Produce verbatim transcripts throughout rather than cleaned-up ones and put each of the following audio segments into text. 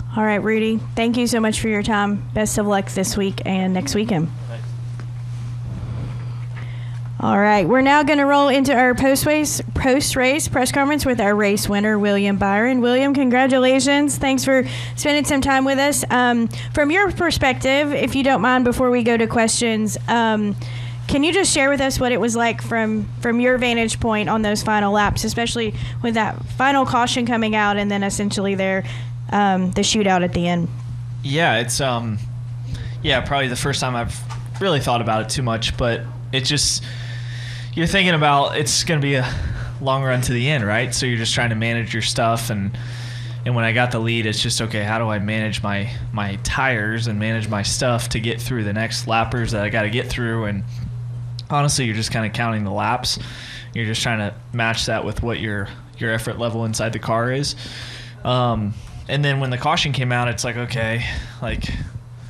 All right, Rudy, thank you so much for your time. Best of luck this week and next weekend. All right, we're now going to roll into our post-race, post-race press conference with our race winner, William Byron. William, congratulations. Thanks for spending some time with us. Um, from your perspective, if you don't mind, before we go to questions, um, can you just share with us what it was like from, from your vantage point on those final laps, especially with that final caution coming out and then essentially there, um, the shootout at the end? Yeah, it's um, yeah, probably the first time I've really thought about it too much, but it just – you're thinking about it's going to be a long run to the end, right? So you're just trying to manage your stuff. And and when I got the lead, it's just, okay, how do I manage my, my tires and manage my stuff to get through the next lappers that I got to get through? And honestly, you're just kind of counting the laps. You're just trying to match that with what your, your effort level inside the car is. Um, and then when the caution came out, it's like, okay, like –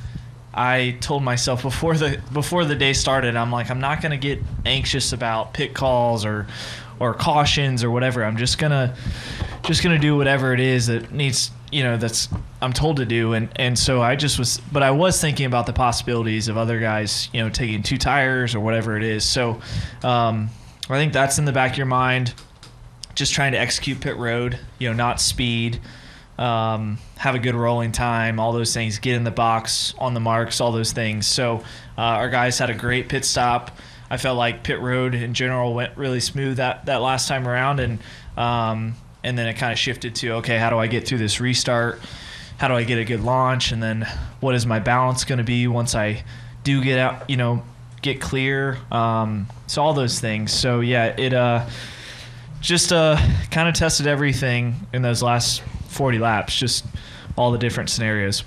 I told myself before the before the day started, I'm like, I'm not going to get anxious about pit calls or or cautions or whatever. I'm just gonna just gonna do whatever it is that needs, you know, that's I'm told to do. And and so I just was, but I was thinking about the possibilities of other guys, you know, taking two tires or whatever it is. So um, I think that's in the back of your mind. Just trying to execute pit road, you know, not speed. Um, have a good rolling time, all those things, get in the box, on the marks, all those things. So uh, our guys had a great pit stop. I felt like pit road in general went really smooth that, that last time around. And um, and then it kind of shifted to, okay, how do I get through this restart? How do I get a good launch? And then what is my balance going to be once I do get out, you know, get clear? Um, so all those things. So, yeah, it uh, just uh, kind of tested everything in those last forty laps, just all the different scenarios.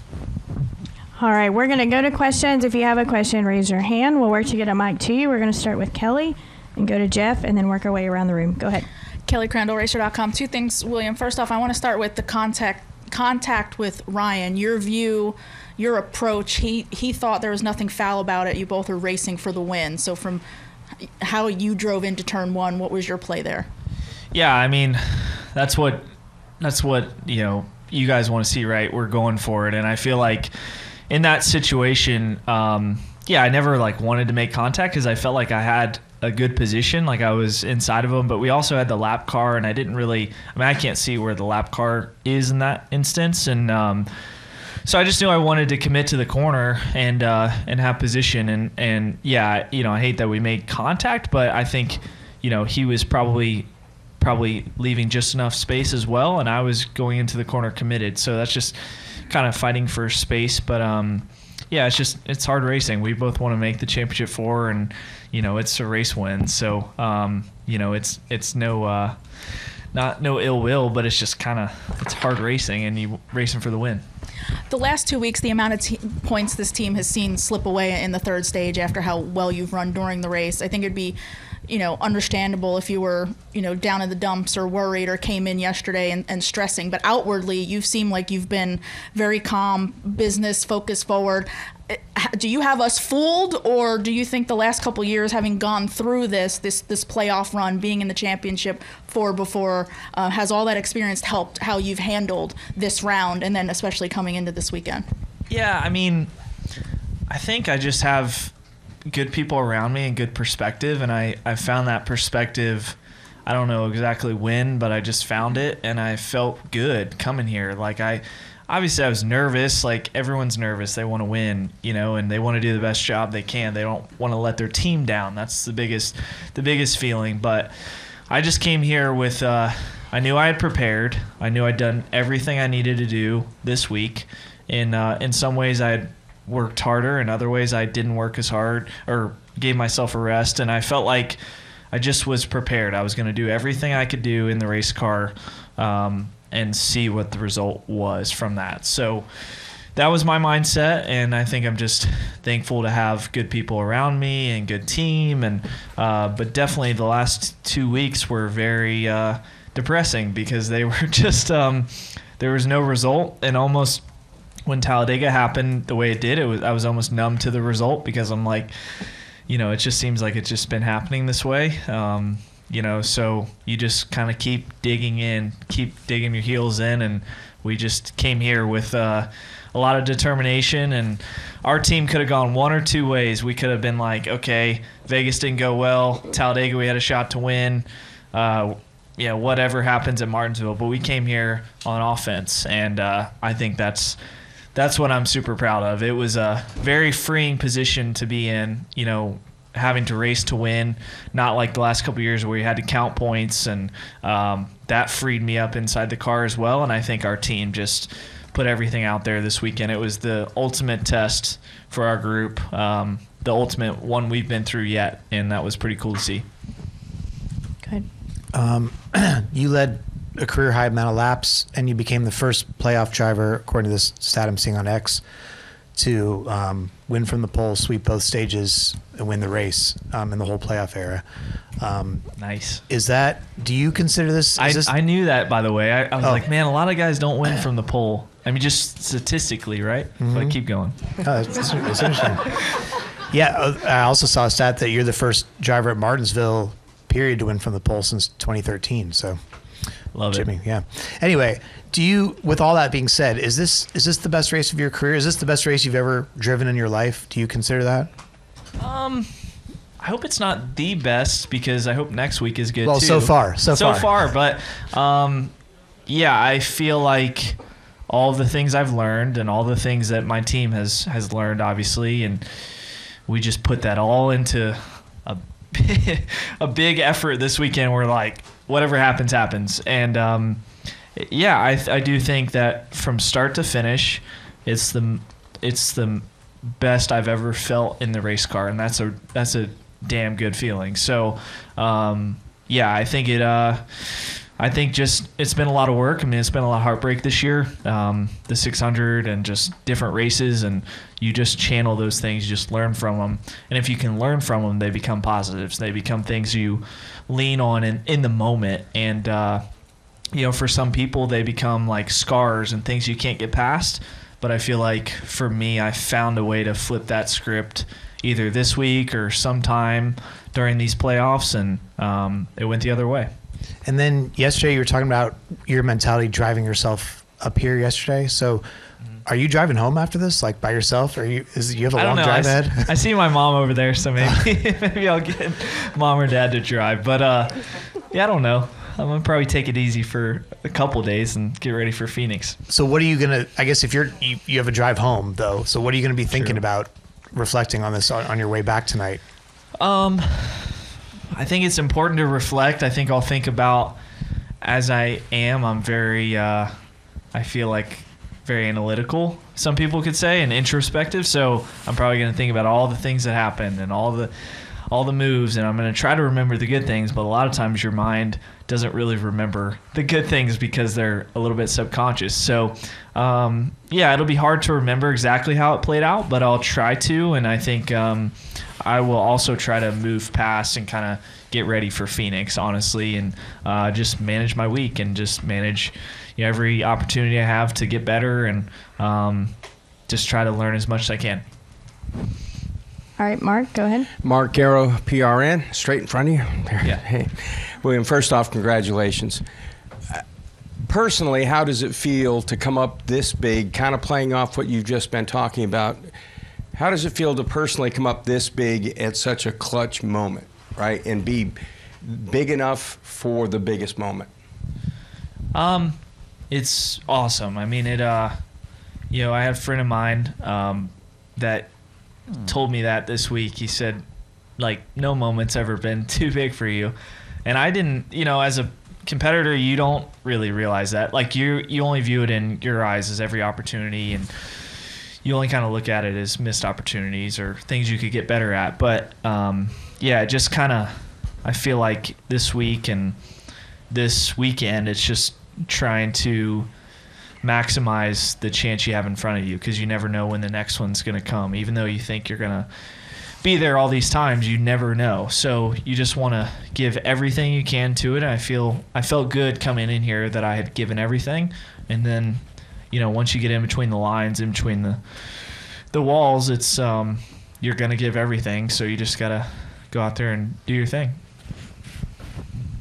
All right, we're going to go to questions. If you have a question, raise your hand. We'll work to get a mic to you. We're going to start with Kelly and go to Jeff and then work our way around the room. Go ahead. Kelly Crandall, Racer dot com. Two things, William. First off, I want to start with the contact contact with Ryan. Your view, your approach. He he thought there was nothing foul about it. You both were racing for the win. So from how you drove into turn one, what was your play there? Yeah, I mean, that's what that's what you know you guys want to see, right? We're going for it, and I feel like in that situation, um, yeah, I never like wanted to make contact because I felt like I had a good position, like I was inside of them, but we also had the lap car, and I didn't really, I mean, I can't see where the lap car is in that instance, and um, so I just knew I wanted to commit to the corner and uh, and have position, and and yeah, you know, I hate that we made contact, but I think, you know, he was probably probably leaving just enough space as well, and I was going into the corner committed, so that's just kind of fighting for space, but um, yeah, it's just, it's hard racing. We both want to make the championship four, and you know, it's a race win, so um, you know, it's it's no uh, not no ill will, but it's just kind of, it's hard racing, and you racing for the win. The last two weeks, the amount of te- points this team has seen slip away in the third stage after how well you've run during the race, I think it'd be, you know, understandable if you were, you know, down in the dumps or worried or came in yesterday and, and stressing. But outwardly, you've seemed like you've been very calm, business, focused forward. Do you have us fooled, or do you think the last couple years, having gone through this, this, this playoff run, being in the championship four before, uh, has all that experience helped how you've handled this round, and then especially coming into this weekend? Yeah, I mean, I think I just have good people around me and good perspective, and I, I found that perspective, I don't know exactly when, but I just found it, and I felt good coming here. Like, I obviously I was nervous, like everyone's nervous, they want to win, you know, and they want to do the best job they can. They don't want to let their team down. That's the biggest the biggest feeling. But I just came here with uh, I knew I had prepared. I knew I'd done everything I needed to do this week. In uh, in some ways I had worked harder, in other ways I didn't work as hard or gave myself a rest, and I felt like I just was prepared. I was going to do everything I could do in the race car um, and see what the result was from that. So that was my mindset, and I think I'm just thankful to have good people around me and good team. And uh, but definitely the last two weeks were very uh, depressing because they were just um, there was no result, and almost when Talladega happened the way it did, it was I was almost numb to the result because I'm like, you know, it just seems like it's just been happening this way. Um, you know, so you just kind of keep digging in, keep digging your heels in, and we just came here with uh, a lot of determination, and our team could have gone one or two ways. We could have been like, okay, Vegas didn't go well, Talladega we had a shot to win, uh, you know, whatever happens at Martinsville, but we came here on offense, and uh, I think that's that's what I'm super proud of. It was a very freeing position to be in, you know, having to race to win, not like the last couple of years where you had to count points, and um, that freed me up inside the car as well, and I think our team just put everything out there this weekend. It was the ultimate test for our group, um, the ultimate one we've been through yet, and that was pretty cool to see. Good. Um, you led a career high amount of laps, and you became the first playoff driver, according to this stat I'm seeing on X, to um, win from the pole, sweep both stages, and win the race um, in the whole playoff era. Um, Nice. is that? Do you consider this? Is I, this I knew that, by the way. I, I was Oh. like, man, a lot of guys don't win from the pole. I mean, just statistically, right? But keep going. Oh, that's, that's, that's interesting. Yeah, uh, I also saw a stat that you're the first driver at Martinsville, period, to win from the pole since twenty thirteen. So, Love Jimmy, it. yeah. Anyway, do you? With all that being said, is this is this the best race of your career? Is this the best race you've ever driven in your life? Do you consider that? Um, I hope it's not the best, because I hope next week is good Well, too. so far, so so far. far, but um, yeah, I feel like all of the things I've learned and all the things that my team has has learned, obviously, and we just put that all into a a big effort this weekend. We're like, whatever happens, happens, and um, yeah, I I do think that from start to finish, it's the it's the best I've ever felt in the race car, and that's a that's a damn good feeling. So, um, yeah, I think it. Uh, I think just it's been a lot of work. I mean, it's been a lot of heartbreak this year, um, the six hundred and just different races, and you just channel those things, you just learn from them. And if you can learn from them, they become positives. They become things you lean on in, in the moment. And, uh, you know, for some people, they become like scars and things you can't get past. But I feel like for me, I found a way to flip that script either this week or sometime during these playoffs, and um, it went the other way. And then yesterday you were talking about your mentality driving yourself up here yesterday. So are you driving home after this, like by yourself? Or you, is, you have a I long don't know. drive I, ahead? s- I see my mom over there, so maybe maybe I'll get mom or dad to drive. But uh, yeah, I don't know. I'm gonna probably take it easy for a couple days and get ready for Phoenix. So what are you going to, I guess if you're, you, you have a drive home though. So what are you going to be thinking True. about reflecting on this on, on your way back tonight? Um, I think it's important to reflect. I think I'll think about as I am. I'm very, uh, I feel like very analytical, some people could say, and introspective. So I'm probably going to think about all the things that happened and all the, all the moves, and I'm going to try to remember the good things. But a lot of times your mind doesn't really remember the good things because they're a little bit subconscious. So, um, yeah, it'll be hard to remember exactly how it played out, but I'll try to. And I think um, I will also try to move past and kind of get ready for Phoenix, honestly, and uh, just manage my week and just manage, you know, every opportunity I have to get better, and um, just try to learn as much as I can. All right, Mark, go ahead. Mark Garrow, P R N, straight in front of you. Yeah. Hey, William, first off, congratulations. Uh, Personally, how does it feel to come up this big, kind of playing off what you've just been talking about? How does it feel to personally come up this big at such a clutch moment, right, and be big enough for the biggest moment? Um, it's awesome. I mean, it, uh, you know, I had a friend of mine, um, that told me that this week. He said, like, no moment's ever been too big for you. And I didn't, you know, as a competitor, you don't really realize that. Like, you, you only view it in your eyes as every opportunity, and you only kind of look at it as missed opportunities or things you could get better at. But, um, yeah, just kind of, I feel like this week and this weekend, it's just trying to maximize the chance you have in front of you, because you never know when the next one's going to come. Even though you think you're going to be there all these times, you never know. So you just want to give everything you can to it. And I feel I felt good coming in here that I had given everything. And then, you know, once you get in between the lines, in between the the walls, it's um, you're going to give everything. So you just got to go out there and do your thing.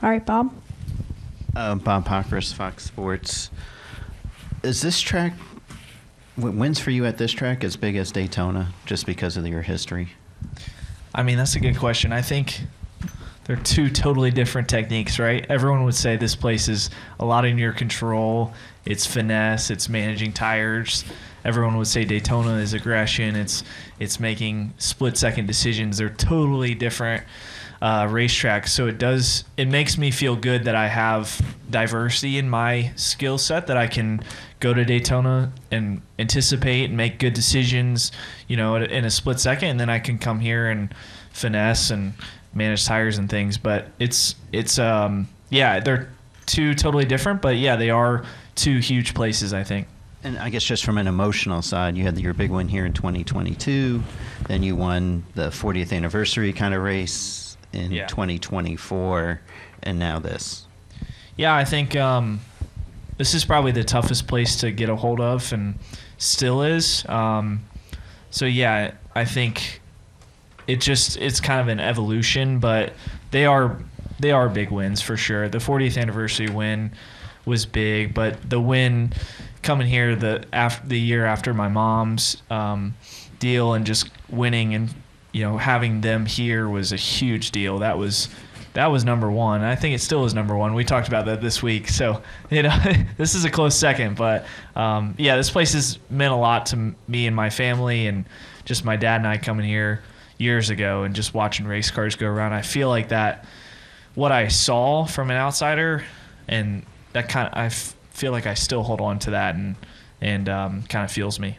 All right, Bob. Uh, Bob Pockris, Fox Sports. Is this track, w- wins for you at this track as big as Daytona, just because of your history? I mean, that's a good question. I think they're two totally different techniques, right? Everyone would say this place is a lot in your control. It's finesse. It's managing tires. Everyone would say Daytona is aggression. It's it's making split-second decisions. They're totally different uh, racetracks. So it does it makes me feel good that I have diversity in my skill set, that I can go to Daytona and anticipate and make good decisions, you know, in a split second, and then I can come here and finesse and manage tires and things. But it's it's um yeah, they're two totally different, but yeah, they are two huge places, I think. And I guess just from an emotional side, you had your big win here in twenty twenty-two, then you won the fortieth anniversary kind of race in Yeah. twenty twenty-four, and now this. Yeah, I think um, this is probably the toughest place to get a hold of, and still is. Um, so yeah, I think it just it's kind of an evolution, but they are they are big wins for sure. The fortieth anniversary win was big, but the win coming here the after the year after my mom's um, deal and just winning and you know having them here was a huge deal. That was that was number one. I think it still is number one. We talked about that this week, so you know this is a close second. But um, yeah, this place has meant a lot to m- me and my family, and just my dad and I coming here years ago and just watching race cars go around. I feel like that what I saw from an outsider, and that kind of I f- feel like I still hold on to that, and and um, kind of fuels me.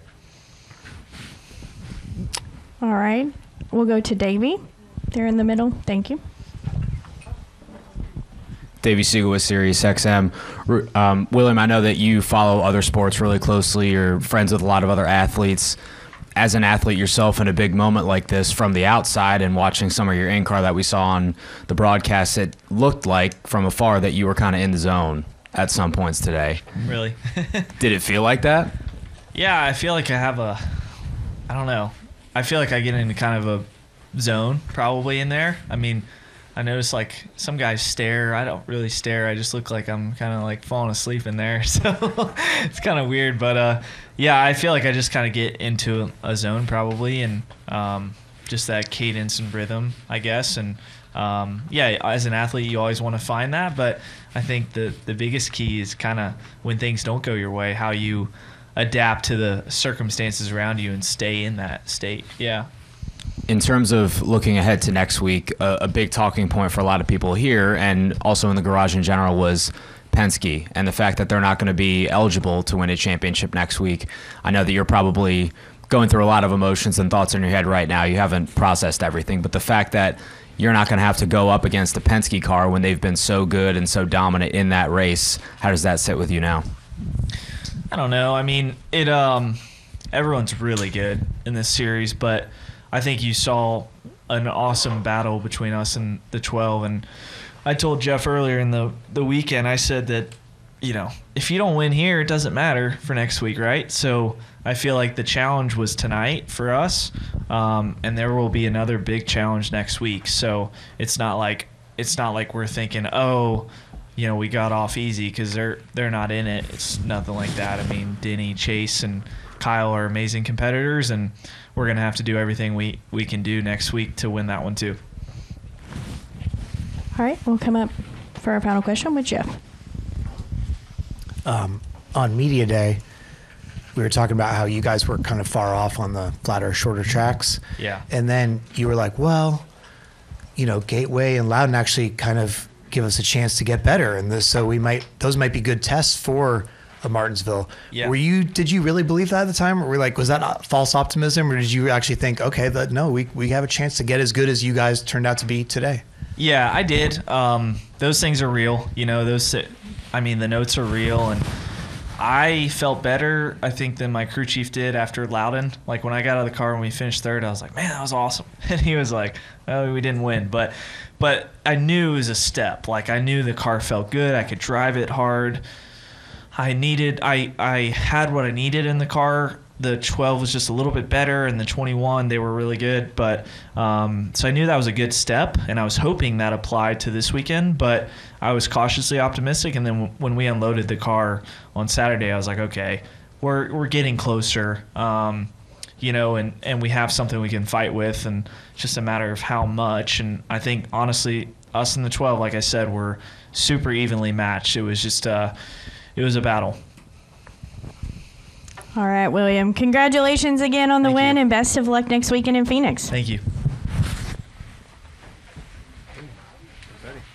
All right. We'll go to Davey. There in the middle. Thank you. Davey Siegel with Sirius X M. Um, William, I know that you follow other sports really closely. You're friends with a lot of other athletes. As an athlete yourself in a big moment like this, from the outside and watching some of your in-car that we saw on the broadcast, it looked like from afar that you were kind of in the zone at some points today. Really? Did it feel like that? Yeah, I feel like I have a, I don't know. I feel like I get into kind of a zone probably in there. I mean, I notice like some guys stare. I don't really stare. I just look like I'm kind of like falling asleep in there. So it's kind of weird. But uh, yeah, I feel like I just kind of get into a zone probably, and um, just that cadence and rhythm, I guess. And um, yeah, as an athlete, you always want to find that. But I think the, the biggest key is kind of when things don't go your way, how you adapt to the circumstances around you and stay in that state. Yeah. In terms of looking ahead to next week, a, a big talking point for a lot of people here and also in the garage in general was Penske and the fact that they're not going to be eligible to win a championship next week. I know that you're probably going through a lot of emotions and thoughts in your head right now. You haven't processed everything, but the fact that you're not going to have to go up against the Penske car when they've been so good and so dominant in that race, how does that sit with you now? I don't know. I mean, it. Um, everyone's really good in this series, but I think you saw an awesome battle between us and the twelve. And I told Jeff earlier in the, the weekend, I said that, you know, if you don't win here, it doesn't matter for next week, right? So I feel like the challenge was tonight for us, um, and there will be another big challenge next week. So it's not like it's not like we're thinking, oh, you know, we got off easy because they're they're not in it. It's nothing like that. I mean, Denny, Chase, and Kyle are amazing competitors, and we're going to have to do everything we, we can do next week to win that one too. All right. We'll come up for our final question with Jeff. Um, on media day, we were talking about how you guys were kind of far off on the flatter, shorter tracks. Yeah. And then you were like, well, you know, Gateway and Loudon actually kind of give us a chance to get better. And this, so we might, those might be good tests for a Martinsville. Yeah. Were you, did you really believe that at the time? Or were we like, was that false optimism? Or did you actually think, okay, that no, we, we have a chance to get as good as you guys turned out to be today? Yeah, I did. Um, those things are real. You know, those, I mean, the notes are real, and I felt better, I think, than my crew chief did after Loudon. Like, when I got out of the car and we finished third, I was like, man, that was awesome. And he was like, oh, we didn't win. But but I knew it was a step. Like, I knew the car felt good. I could drive it hard. I needed, I, I had what I needed in the car the twelve was just a little bit better, and the twenty-one they were really good. But um, so I knew that was a good step, and I was hoping that applied to this weekend. But I was cautiously optimistic, and then w- when we unloaded the car on Saturday, I was like, okay, we're we're getting closer, um, you know, and, and we have something we can fight with, and it's just a matter of how much. And I think honestly, us and the twelve, like I said, were super evenly matched. It was just uh, it was a battle. All right, William. Congratulations again on the Thank win, you. and best of luck next weekend in Phoenix. Thank you.